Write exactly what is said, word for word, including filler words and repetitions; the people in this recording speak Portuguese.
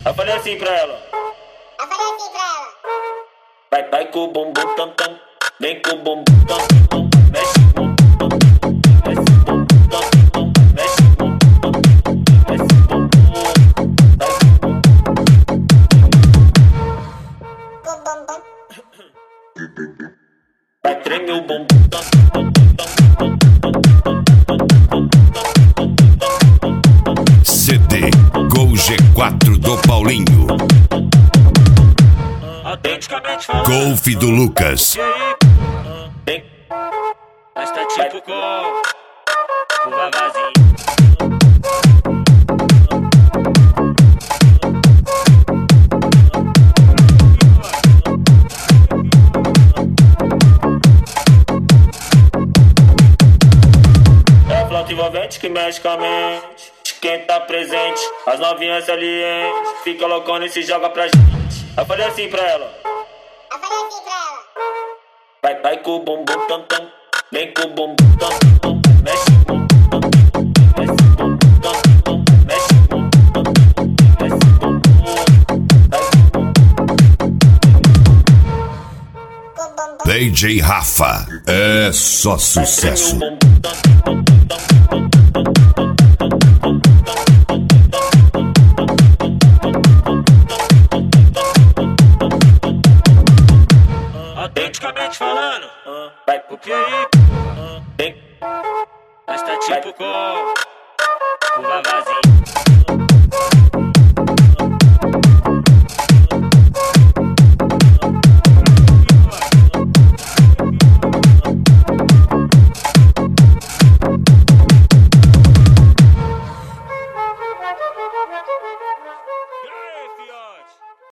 Eu falei assim pra ela. Eu falei assim pra ela. Vai, vai com o bumbum tam tam, vem com o bumbum tam tam, mexe o bumbum tam tam, mexe o bumbum tam tam, mexe o bumbum tam tam, mexe o bumbum, vai com o bumbum. Vai tremer o bumbum tam tam tam tam. C D Gol G quatro do Paulinho. Autenticamente falando. Golf do Lucas. E aí? Tem. Nós tá tipo com o Vavazinho. É a flauta envolvente que mexe com a mente. Quem tá presente, as novinhas salientes, fica loucona e se joga pra gente. Eu falei assim pra ela. Eu falei assim pra ela. Vai, vai com o bumbum tam tam, vem com o bumbum tam tam, mexe o bumbum tam tam, mexe o bumbum tam tam, mexe o bumbum tam tam, mexe o bumbum, vai Com o bumbum. D J Rafa. É só sucesso. Autenticamente falando, vai pro que aí? Tem. Nós tá tipo com